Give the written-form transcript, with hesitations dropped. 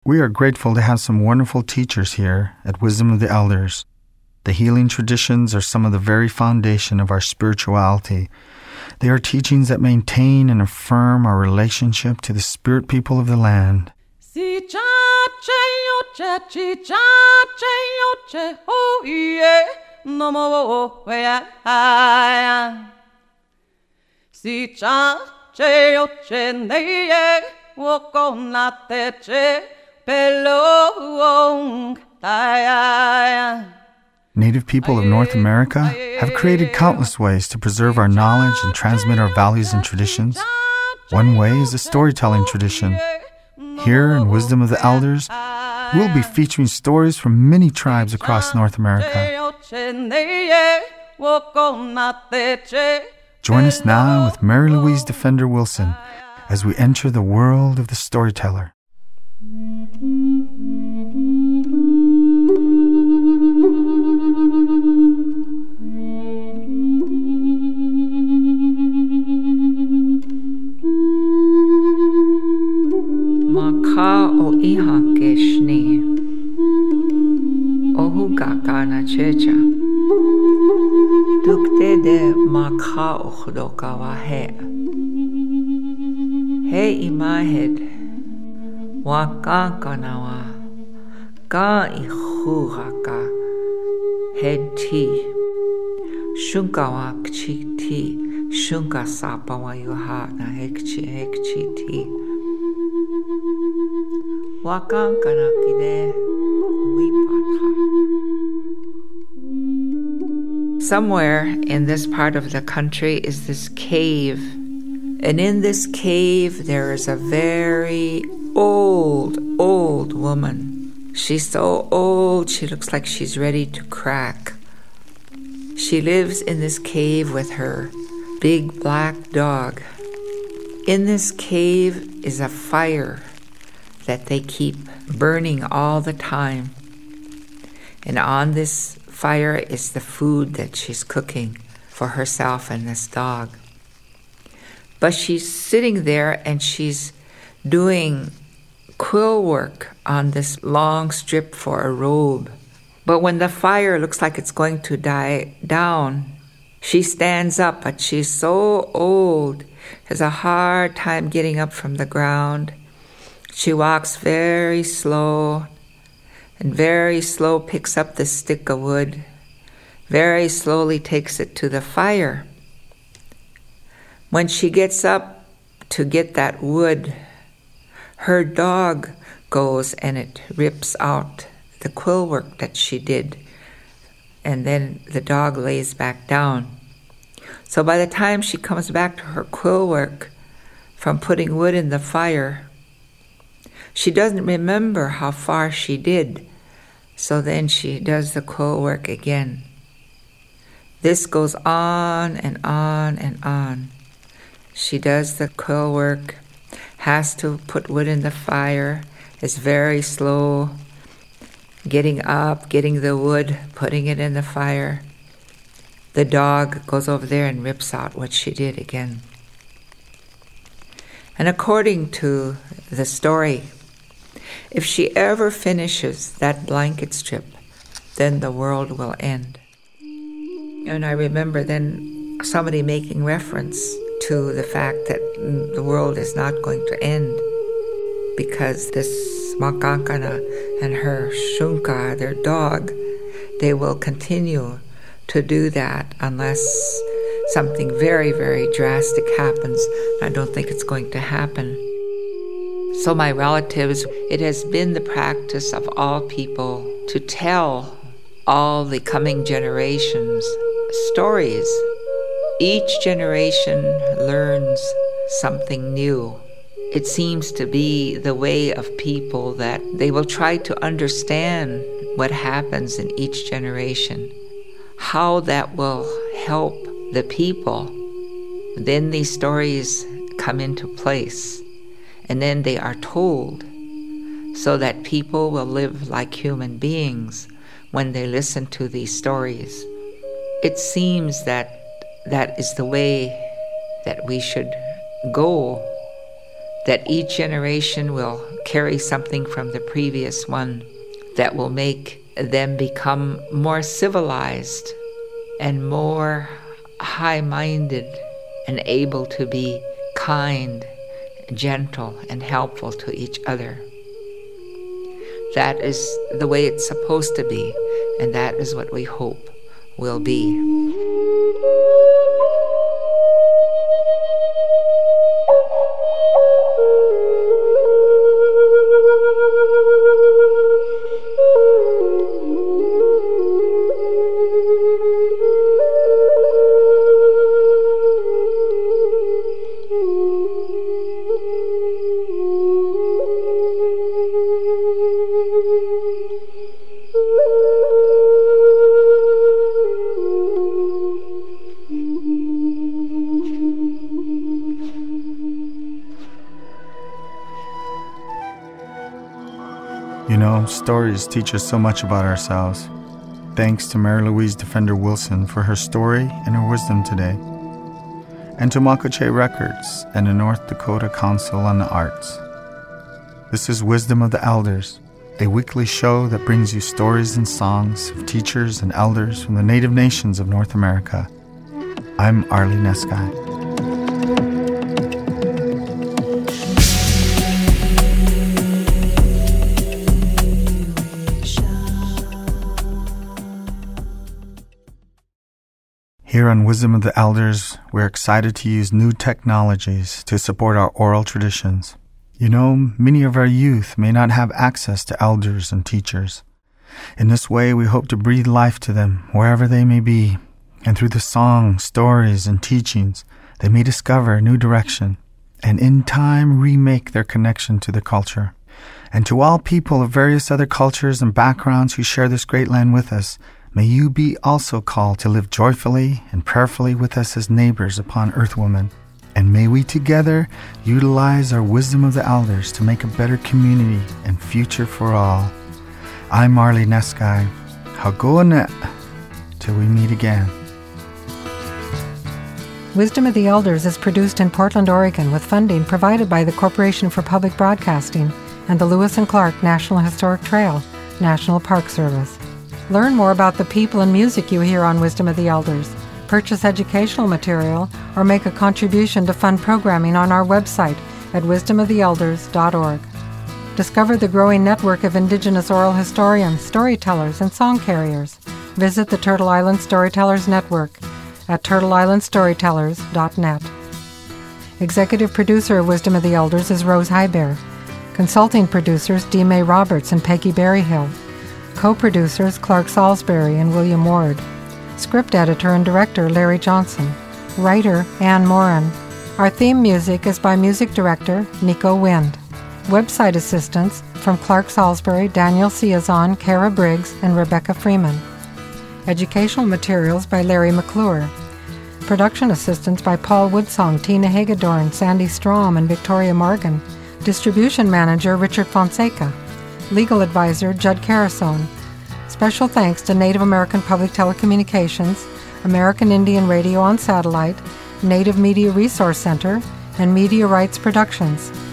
We are grateful to have some wonderful teachers here at Wisdom of the Elders. The healing traditions are some of the very foundation of our spirituality. They are teachings that maintain and affirm our relationship to the spirit people of the land. Native people of North America have created countless ways to preserve our knowledge and transmit our values and traditions. One way is the storytelling tradition. Here in Wisdom of the Elders, we'll be featuring stories from many tribes across North America. Join us now with Mary Louise Defender Wilson as we enter the world of the storyteller. Maka o iha ke shni Ohu kaka na checha Dukte de maka o khdoka wa he He imahed Wa kaka na wa Ka i khuraka Head ti Shunka wa kchi ti Shunka sapa wa yuha na hekchi ti Wakankana kide wipatha. Somewhere in this part of the country is this cave. And in this cave there is a very old woman. She's so old she looks like she's ready to crack. She lives in this cave with her big black dog. In this cave is a fire that they keep burning all the time. And on this fire is the food that she's cooking for herself and this dog. But she's sitting there and she's doing quill work on this long strip for a robe. But when the fire looks like it's going to die down, she stands up, but she's so old, has a hard time getting up from the ground. She walks very slow and very slow picks up the stick of wood, very slowly takes it to the fire. When she gets up to get that wood, her dog goes and it rips out the quill work that she did, and then the dog lays back down. So by the time she comes back to her quill work from putting wood in the fire, she doesn't remember how far she did, so then she does the quill work again. This goes on and on and on. She does the quill work, has to put wood in the fire, is very slow, getting up, getting the wood, putting it in the fire. The dog goes over there and rips out what she did again. And according to the story, if she ever finishes that blanket strip, then the world will end. And I remember then somebody making reference to the fact that the world is not going to end because this Makankana and her Shunka, their dog, they will continue to do that unless something very, very drastic happens. I don't think it's going to happen. So my relatives, it has been the practice of all people to tell all the coming generations stories. Each generation learns something new. It seems to be the way of people that they will try to understand what happens in each generation, how that will help the people. Then these stories come into place. And then they are told so that people will live like human beings when they listen to these stories. It seems that that is the way that we should go that each generation will carry something from the previous one that will make them become more civilized and more high-minded and able to be kind, gentle, and helpful to each other. That is the way it's supposed to be, and that is what we hope will be. You know, stories teach us so much about ourselves. Thanks to Mary Louise Defender Wilson for her story and her wisdom today. And to Makoche Records and the North Dakota Council on the Arts. This is Wisdom of the Elders, a weekly show that brings you stories and songs of teachers and elders from the native nations of North America. I'm Arlie Neskai. Here on Wisdom of the Elders, we're excited to use new technologies to support our oral traditions. You know, many of our youth may not have access to elders and teachers. In this way, we hope to breathe life to them wherever they may be, and through the songs, stories, and teachings, they may discover a new direction, and in time remake their connection to the culture. And to all people of various other cultures and backgrounds who share this great land with us, may you be also called to live joyfully and prayerfully with us as neighbors upon Earth Woman. And may we together utilize our wisdom of the elders to make a better community and future for all. I'm Arlie Neskai. Hagonet. Till we meet again. Wisdom of the Elders is produced in Portland, Oregon with funding provided by the Corporation for Public Broadcasting and the Lewis and Clark National Historic Trail, National Park Service. Learn more about the people and music you hear on Wisdom of the Elders, purchase educational material, or make a contribution to fund programming on our website at wisdomoftheelders.org. Discover the growing network of Indigenous oral historians, storytellers, and song carriers. Visit the Turtle Island Storytellers Network at turtleislandstorytellers.net. Executive producer of Wisdom of the Elders is Rose Heiber. Consulting producers D. May Roberts and Peggy Berryhill. Co-producers Clark Salisbury and William Ward. Script editor and director Larry Johnson. Writer Ann Moran. Our theme music is by music director Nico Wind. Website assistance from Clark Salisbury, Daniel Ciazon, Kara Briggs, and Rebecca Freeman. Educational materials by Larry McClure. Production assistance by Paul Woodsong, Tina Hagedorn, Sandy Strom, and Victoria Morgan. Distribution manager Richard Fonseca. Legal advisor Judd Carasone. Special thanks to Native American Public Telecommunications, American Indian Radio on Satellite, Native Media Resource Center, and Media Rights Productions.